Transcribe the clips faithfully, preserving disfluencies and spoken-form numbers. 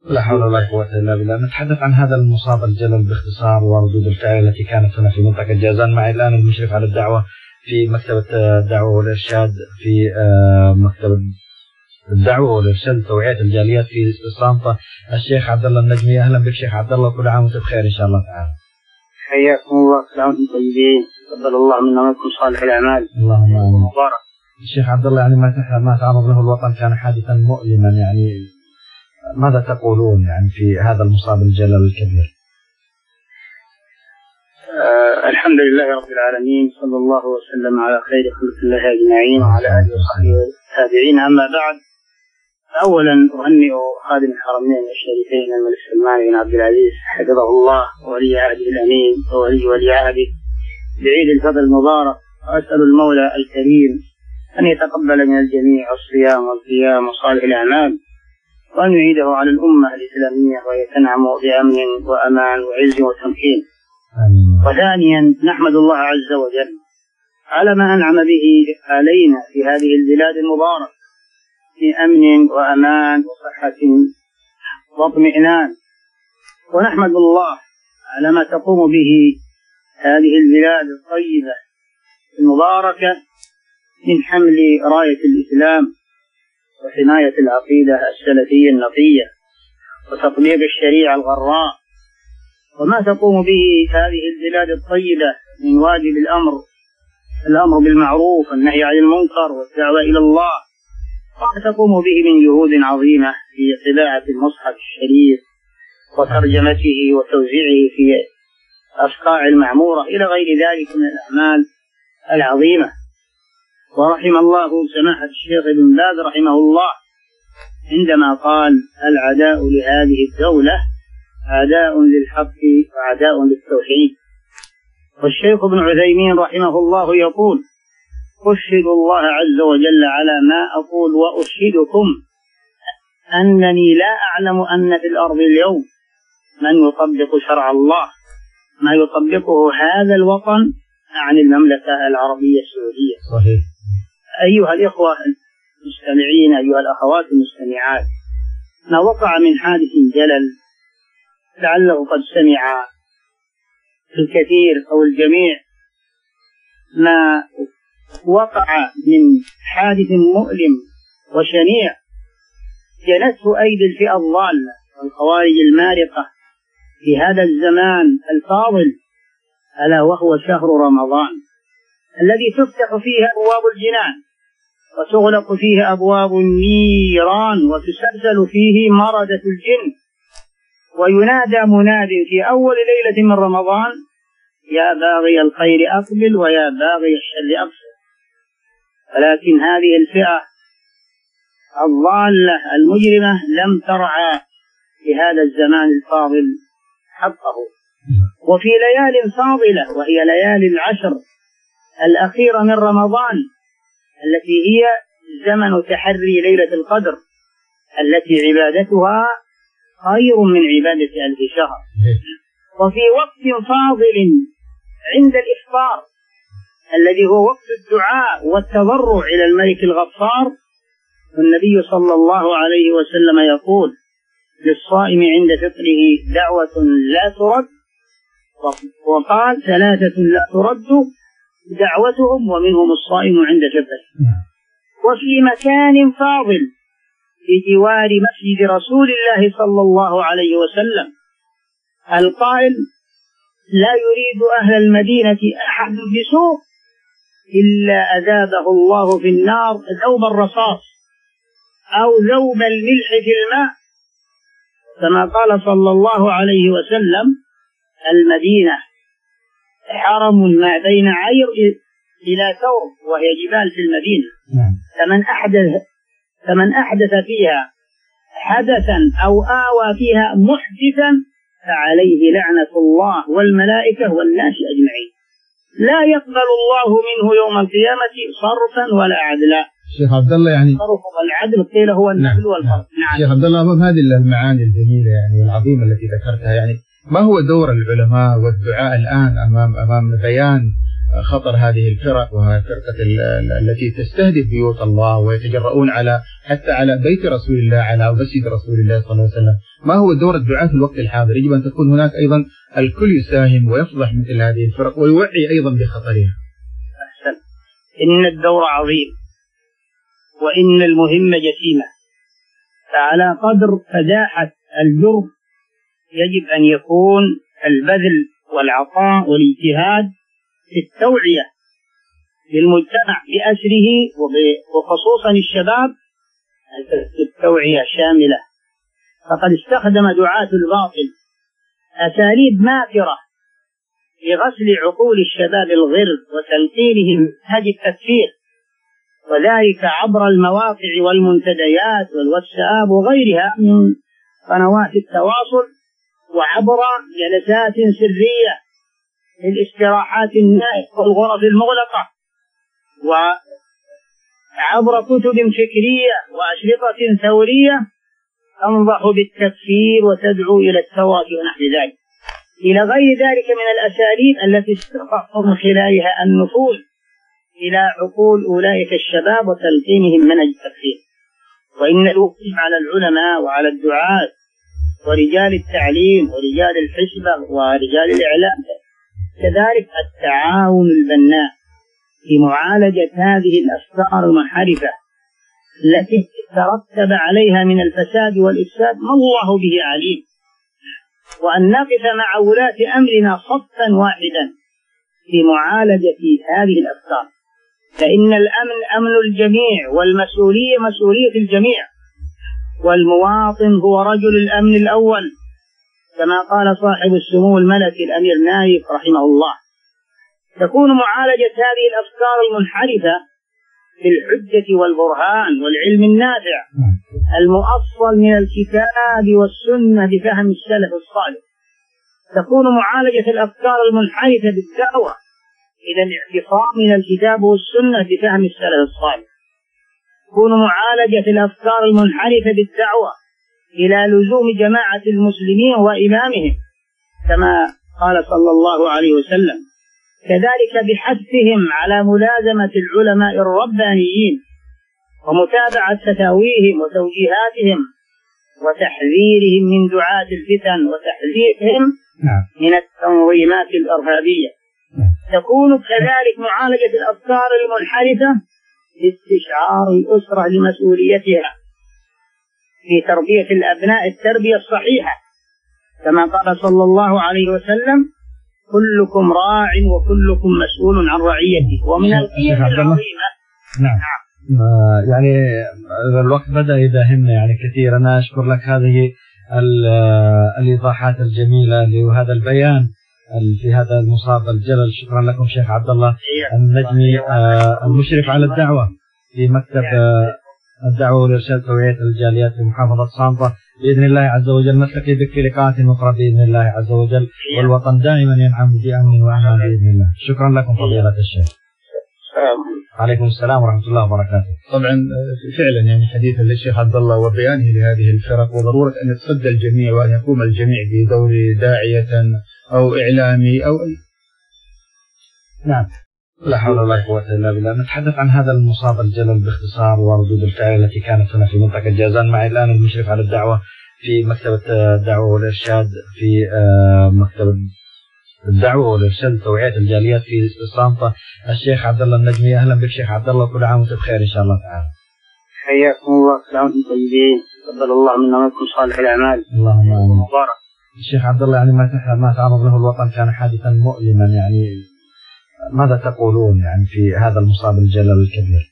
لا حول ولا قوة إلا بالله. نتحدث عن هذا المصاب الجلل باختصار وردود الفعل التي كانت هنا في منطقة جازان. معي الآن المشرف على الدعوة في مكتبة الدعوة والإرشاد في مكتبة الدعوة والإرشاد لتوعية الجاليات في صامتة الشيخ عبد الله النجمي. أهلا بك شيخ عبد الله، كل عام وأنت بخير إن شاء الله تعالى. حياكم الله، كل عام وأنتم طيبين، تقبل الله منا ومنكم صالح الأعمال. اللهم آمين. الشيخ عبد الله، يعني ما ما تعرض له الوطن كان حادثا مؤلما، يعني ماذا تقولون يعني في هذا المصاب الجلل الكبير؟ آه الحمد لله رب العالمين، صلى الله وسلم على خير خلق الله أجمعين وعلى آله وصحبه التابعين. أما بعد، أولا أهنئ خادم الحرمين الشريفين الملك سلمان بن عبد العزيز حفظه الله وولي عهده الأمين وولي ولي عهده بعيد الفضل المبارك، وأسأل المولى الكريم أن يتقبل من الجميع الصيام والقيام وصالح الأعمال، وأن يعيده على الأمة الإسلامية وهي تنعم بأمن وأمان وعز وتمكين. وثانيا، نحمد الله عز وجل على ما أنعم به علينا في هذه البلاد المباركة في أمن وأمان وصحة واطمئنان، ونحمد الله على ما تقوم به هذه البلاد الطيبة المباركة من حمل راية الإسلام وحماية العقيدة السلفية النقية وتطبيق الشريعة الغراء، وما تقوم به هذه البلاد الطيبة من واجب الأمر الأمر بالمعروف والنهي عن المنكر والدعوة إلى الله، وما تقوم به من جهود عظيمة في طباعة المصحف الشريف وترجمته وتوزيعه في أصقاع المعمورة إلى غير ذلك من الأعمال العظيمة. ورحم الله سماحة الشيخ ابن باز رحمه الله عندما قال: العداء لهذه الدولة عداء للحق وعداء للتوحيد. والشيخ ابن عثيمين رحمه الله يقول: أشهد الله عز وجل على ما أقول وأشهدكم أنني لا أعلم أن في الأرض اليوم من يطبق شرع الله ما يطبقه هذا الوطن عن المملكة العربية السعودية. صحيح. أيها الإخوة المستمعين، أيها الأخوات المستمعات، ما وقع من حادث جلل لعله قد سمع الكثير أو الجميع ما وقع من حادث مؤلم وشنيع جنته أيدي الفئة الضالة والخوارج المارقة في هذا الزمان الفاضل، ألا وهو شهر رمضان الذي تفتح فيه أبواب الجنان وتغلق فيه أبواب النيران وتسلسل فيه مردة الجن، وينادى مناد في أول ليلة من رمضان: يا باغي الخير أقبل ويا باغي الشر أقصر. ولكن هذه الفئة الضالة المجرمة لم ترعى في هذا الزمان الفاضل حقه. وفي ليال فاضلة وهي ليالي العشر الأخيرة من رمضان التي هي زمن تحري ليلة القدر التي عبادتها خير من عبادة ألف شهر، وفي وقت فاضل عند الإفطار الذي هو وقت الدعاء والتضرع إلى الملك الغفار، والنبي صلى الله عليه وسلم يقول: للصائم عند فطره دعوة لا ترد، وقال: ثلاثة لا ترد دعوتهم ومنهم الصائم عند فطره. وفي مكان فاضل في جوار مسجد رسول الله صلى الله عليه وسلم القائل: لا يريد أهل المدينة أحد بسوء إلا أذابه الله في النار ذوب الرصاص أو ذوب الملح في الماء، كما قال صلى الله عليه وسلم: المدينة حرم ما بين عير إلى ثور، وهي جبال في المدينة، فمن أحدث فمن أحدث فيها حدثا أو آوى فيها محدثا فعليه لعنة الله والملائكة والناس أجمعين، لا يقبل الله منه يوم القيامة صرفا ولا عدلا. شيخ عبد الله، يعني الصرف والعدل قيل هو النعم والفرق. نعم. شيخ عبد الله، أمام هذه المعاني الجميلة يعني والعظيمة التي ذكرتها، يعني ما هو دور العلماء والدعاء الآن أمام أمام بيان خطر هذه الفرق وهي فرقة التي تستهدف بيوت الله ويتجرؤون على حتى على بيت رسول الله، على مسجد رسول الله صلى الله عليه وسلم. ما هو دور الدعاة في الوقت الحاضر؟ يجب أن تكون هناك أيضا الكل يساهم ويفضح مثل هذه الفرق ويوعي أيضا بخطرها. أحسن. إن الدور عظيم وإن المهمة جسيمة، فعلى قدر فداحة الجرم يجب أن يكون البذل والعطاء والاجتهاد في التوعية للمجتمع بأسره وخصوصا الشباب، التوعية شاملة. فقد استخدم دعاة الباطل أساليب ماكرة لغسل عقول الشباب الغرب وتلقينهم هدي التكفير، وذلك عبر المواقع والمنتديات والواتساب وغيرها من قنوات التواصل، وعبر جلسات سرية في الاستراحات النائمة والغرف المغلقة، وعبر كتب فكرية وأشرطة ثورية تنضح بالتكفير وتدعو إلى التواتر ونحو ذلك، إلى غير ذلك من الأساليب التي استطاع من خلالها النفوذ إلى عقول أولئك الشباب وتلقينهم منهج التكفير. وإن الواجب على العلماء وعلى الدعاة ورجال التعليم ورجال الحسبة ورجال الإعلام كذلك التعاون البناء في معالجة هذه الأفكار المنحرفة التي ترتب عليها من الفساد والإفساد ما الله به عليم، وأن نقف مع ولاة أمرنا صفا واحدا في معالجة هذه الأفكار، فإن الأمن أمن الجميع والمسؤولية مسؤولية الجميع، والمواطن هو رجل الأمن الأول كما قال صاحب السمو الملكي الأمير نايف رحمه الله. تكون معالجة هذه الأفكار المنحرفة بالحجة والبرهان والعلم النافع المؤصل من الكتاب والسنة بفهم السلف الصالح. تكون معالجة الأفكار المنحرفة بالدعوة إلى الاعتصام من الكتاب والسنة بفهم السلف الصالح. تكون معالجة الأفكار المنحرفة بالدعوة إلى لزوم جماعة المسلمين وإمامهم كما قال صلى الله عليه وسلم، كذلك بحثهم على ملازمة العلماء الربانيين ومتابعة فتاويهم وتوجيهاتهم وتحذيرهم من دعاة الفتن وتحذيرهم من التنظيمات الإرهابية. تكون كذلك معالجة الأفكار المنحرفة باستشعار الأسرة لمسؤوليتها في تربية الأبناء التربية الصحيحة كما قال صلى الله عليه وسلم: كلكم راع وكلكم مسؤول عن رعيته. ومن القيم العظيمة نعم آه يعني الوقت بدأ يداهمنا يعني كثير. أنا أشكر لك هذه الإيضاحات الجميلة لهذا البيان في هذا المصاب الجلل. شكرا لكم شيخ عبد الله النجمي آه المشرف على الدعوة في مكتب آه الدعوة والإرشاد توعية الجاليات في محافظة صامتة. بإذن الله عز وجل نلتقي بك في لقاءات أخرى بإذن الله عز وجل، والوطن دائما ينعم بأمن وأمان بإذن الله. شكرا لكم فضيلة الشيخ. عليكم السلام ورحمة الله وبركاته. طبعا فعلا يعني حديث للشيخ عبد الله وبيانه لهذه الفرق وضرورة أن يتصدى الجميع وأن يقوم الجميع بدور داعية أو إعلامي أو نعم لا حول ولا قوة إلا بالله. نتحدث عن هذا المصاب الجلل باختصار وردود الفعل التي كانت هنا في منطقة جازان. معي الآن المشرف على الدعوة في مكتبة الدعوة والإرشاد في مكتب الدعوة والإرشاد توعية الجاليات في صامتة الشيخ عبد الله النجمي. أهلا بك شيخ عبد الله، كل عام وأنت بخير إن شاء الله تعالى. حياكم الله، كل عام وأنتم طيبين، تقبل الله منا ومنكم صالح الأعمال. اللهم آمين. مبارك. الشيخ عبد الله يعني ما ما تعرض له الوطن كان حادثا مؤلما، يعني ماذا تقولون يعني في هذا المصاب الجلل الكبير؟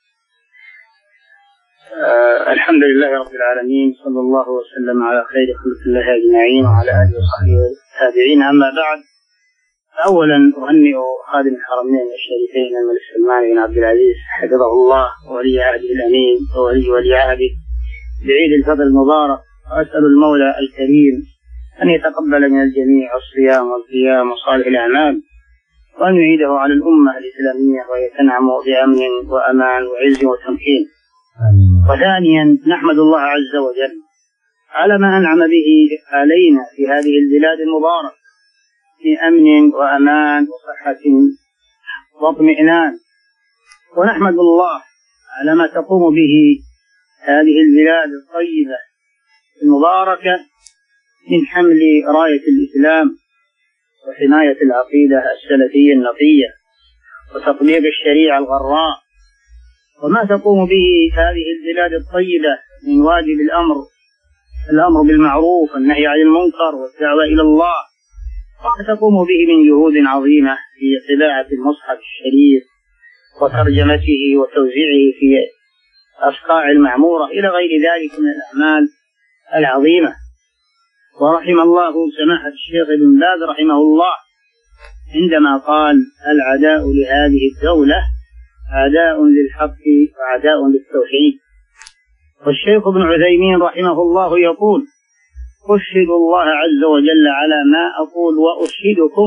آه الحمد لله رب العالمين، صلى الله وسلم على خير خلق الله أجمعين وعلى آله وصحبه التابعين. أما بعد، أولا أهنئ خادم الحرمين الشريفين الملك سلمان بن عبد العزيز حفظه الله وولي عهده الأمين وولي ولي عهده بعيد الفضل المبارك، وأسأل المولى الكريم أن يتقبل من الجميع الصيام والقيام وصالح الأعمال، وأن يعيده على الأمة الإسلامية وهي تنعم بأمن وأمان وعز وتمكين. وثانيا نحمد الله عز وجل على ما أنعم به علينا في هذه البلاد المباركة في أمن وأمان وصحة واطمئنان. ونحمد الله على ما تقوم به هذه البلاد الطيبة المباركة من حمل راية الإسلام وحماية العقيدة السلفية النقية وتطبيق الشريعة الغراء، وما تقوم به هذه البلاد الطيبة من واجب الأمر الأمر بالمعروف والنهي عن المنكر والدعوة إلى الله، وما تقوم به من جهود عظيمة في طباعة المصحف الشريف وترجمته وتوزيعه في أصقاع المعمورة إلى غير ذلك من الأعمال العظيمة. ورحم الله سماحة الشيخ ابن باز رحمه الله عندما قال: العداء لهذه الدولة عداء للحق وعداء للتوحيد. والشيخ ابن عثيمين رحمه الله يقول: أشهد الله عز وجل على ما أقول وأشهدكم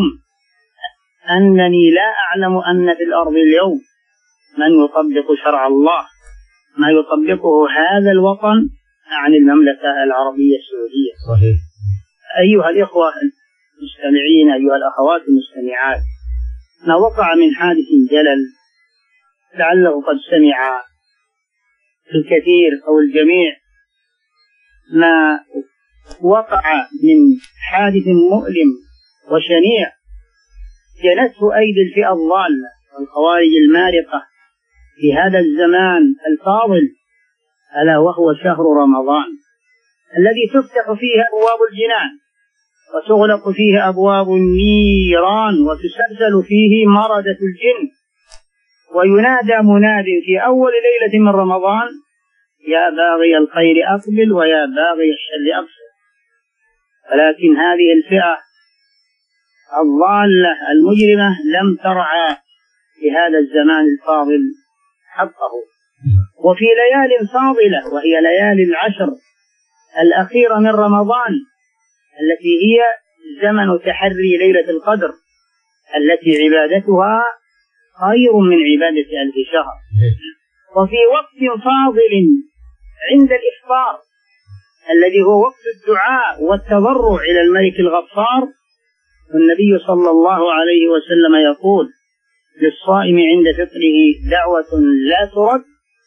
أنني لا أعلم أن في الأرض اليوم من يطبق شرع الله ما يطبقه هذا الوطن عن المملكة العربية السعودية. صحيح. أيها الإخوة المستمعين، أيها الأخوات المستمعات، ما وقع من حادث جلل لعله قد سمع الكثير أو الجميع ما وقع من حادث مؤلم وشنيع جنته أيدي الفئة الضالة والخوارج المارقة في هذا الزمان الفاضل، ألا وهو شهر رمضان الذي تفتح فيه أبواب الجنان وتغلق فيه أبواب النيران وتسلسل فيه مردة الجن، وينادى مناد في أول ليلة من رمضان: يا باغي الخير أقبل ويا باغي الشر أقصر. ولكن هذه الفئة الضالة المجرمة لم ترعى في هذا الزمان الفاضل حقه. وفي ليال فاضلة وهي ليالي العشر الأخيرة من رمضان التي هي زمن تحري ليلة القدر التي عبادتها خير من عبادة ألف شهر، وفي وقت فاضل عند الإفطار الذي هو وقت الدعاء والتضرع إلى الملك الغفار، والنبي صلى الله عليه وسلم يقول: للصائم عند فطره دعوة لا ترد،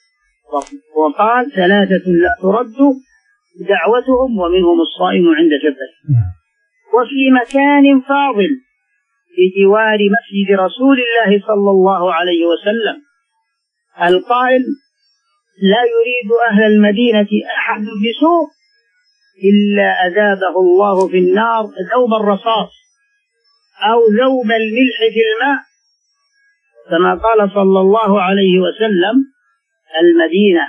وقال: ثلاثة لا ترد دعوتهم ومنهم الصائم عند فطره. وفي مكان فاضل بجوار مسجد رسول الله صلى الله عليه وسلم القائل: لا يريد أهل المدينة أحد بسوء إلا أذابه الله في النار ذوب الرصاص أو ذوب الملح في الماء، كما قال صلى الله عليه وسلم: المدينة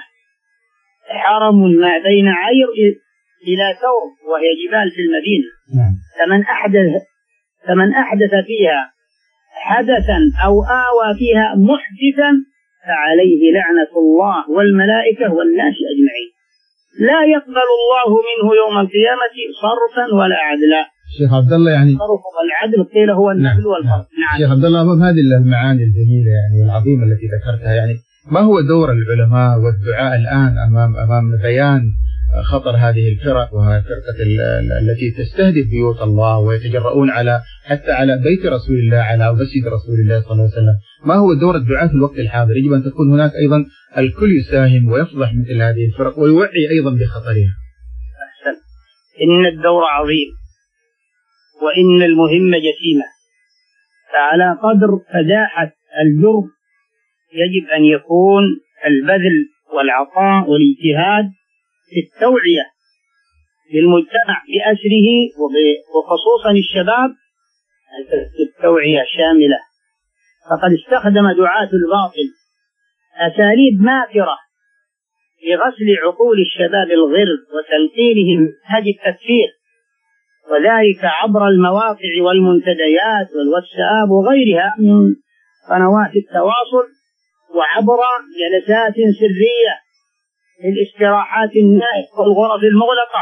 حرم ما بين عير إلى ثور، وهي جبال في المدينة، فمن أحدث فمن أحدث فيها حدثا أو آوى فيها محدثا فعليه لعنة الله والملائكة والناس أجمعين، لا يقبل الله منه يوم القيامة صرفا ولا عدلا. شيخ عبد الله، يعني صرف والعدل قيل هو النفل والفرض. نعم. شيخ عبد الله، أمام هذه المعاني الجميلة يعني والعظيمة التي ذكرتها، يعني ما هو دور العلماء والدعاء الآن أمام أمام بيان خطر هذه الفرق وفرقة التي تستهدف بيوت الله ويتجرؤون على حتى على بيت رسول الله، على مسجد رسول الله صلى الله عليه وسلم؟ ما هو دور الدعاء في الوقت الحاضر؟ يجب أن تكون هناك أيضا الكل يساهم ويفضح مثل هذه الفرق ويوعي أيضا بخطرها. أحسن. إن الدور عظيم وإن المهمة جسيمة، فعلى قدر فداحة الجرم يجب أن يكون البذل والعطاء والاجتهاد في التوعية للمجتمع بأسره وخصوصا الشباب، التوعية شاملة. فقد استخدم دعاة الباطل أساليب ماكرة لغسل عقول الشباب الغرب وتلقينهم منهج التكفير، وذلك عبر المواقع والمنتديات والواتساب وغيرها من قنوات التواصل، وعبر جلسات سرية في الاستراحات النائمة والغرف المغلقة،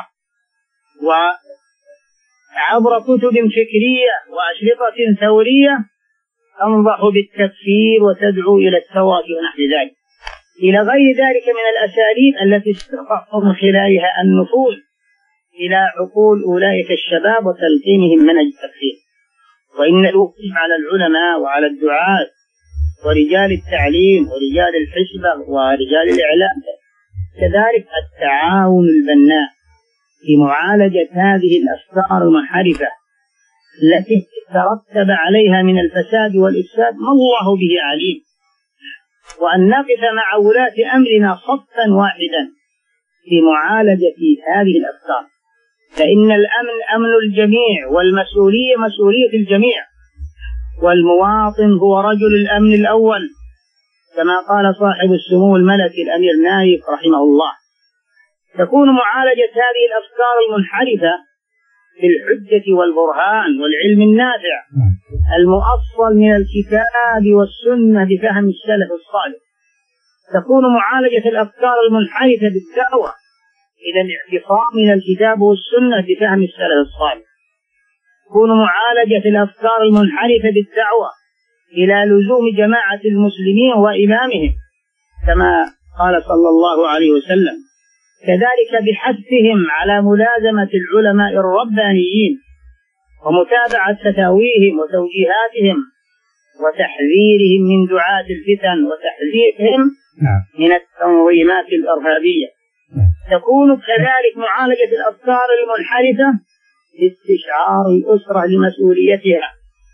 وعبر كتب فكرية وأشرطة ثورية تنضح بالتكفير وتدعو إلى الثورة ونحو ذلك، إلى غير ذلك من الأساليب التي استطاع من خلالها النفوذ إلى عقول أولئك الشباب وتلقينهم منهج التكفير. وإن الواجب على العلماء وعلى الدعاة ورجال التعليم ورجال الحسبة ورجال الإعلام، كذلك التعاون البناء في معالجة هذه الأفكار المنحرفة التي ترتب عليها من الفساد والإفساد ما الله به عليم، وأن نقف مع ولاة أمرنا صفا واحدا في معالجة هذه الأفكار، فإن الأمن أمن الجميع والمسؤولية مسؤولية الجميع، والمواطن هو رجل الأمن الأول كما قال صاحب السمو الملكي الأمير نايف رحمه الله. تكون معالجة هذه الأفكار المنحرفة بالحجة والبرهان والعلم النافع المؤصل من الكتاب والسنة بفهم السلف الصالح. تكون معالجة الأفكار المنحرفة بالدعوة إلى الاعتصام من الكتاب والسنة بفهم السلف الصالح. تكون معالجة الأفكار المنحرفة بالدعوة إلى لزوم جماعة المسلمين وإمامهم كما قال صلى الله عليه وسلم. كذلك بحثهم على ملازمة العلماء الربانيين ومتابعة فتاويهم وتوجيهاتهم وتحذيرهم من دعاة الفتن وتحذيرهم من التنظيمات الإرهابية. تكون كذلك معالجة الأفكار المنحرفة باستشعار الأسرة لمسؤوليتها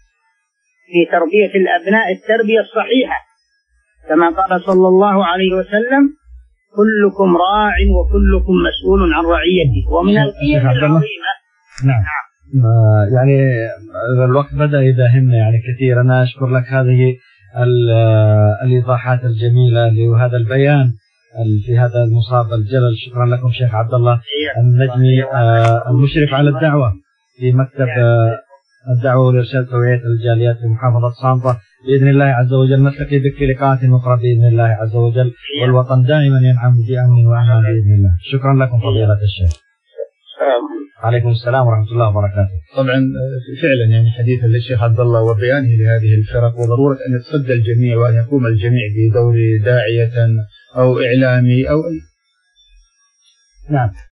في تربية الأبناء التربية الصحيحة كما قال صلى الله عليه وسلم: كلكم راع وكلكم مسؤول عن رعيته. ومن القيم العظيمة نعم يعني الوقت بدأ يداهمنا يعني كثير. أنا أشكر لك هذه الإيضاحات الجميلة وهذا البيان في هذا المصاب الجلل. شكرا لكم شيخ عبد الله النجمي المشرف على الدعوة في مكتب الدعوة والإرشاد توعية الجاليات في محافظة صامتة. بإذن الله عز وجل نلتقي بك في لقاءات أخرى بإذن الله عز وجل، والوطن دائما ينعم بأمن وأمان بإذن الله. شكرا لكم فضيلة الشيخ. عليكم السلام ورحمة الله وبركاته. طبعا فعلا يعني حديثا للشيخ عبد الله وبيانه لهذه الفرق وضرورة أن يتصدى الجميع وأن يقوم الجميع بدور داعية أو إعلامي أو نعم.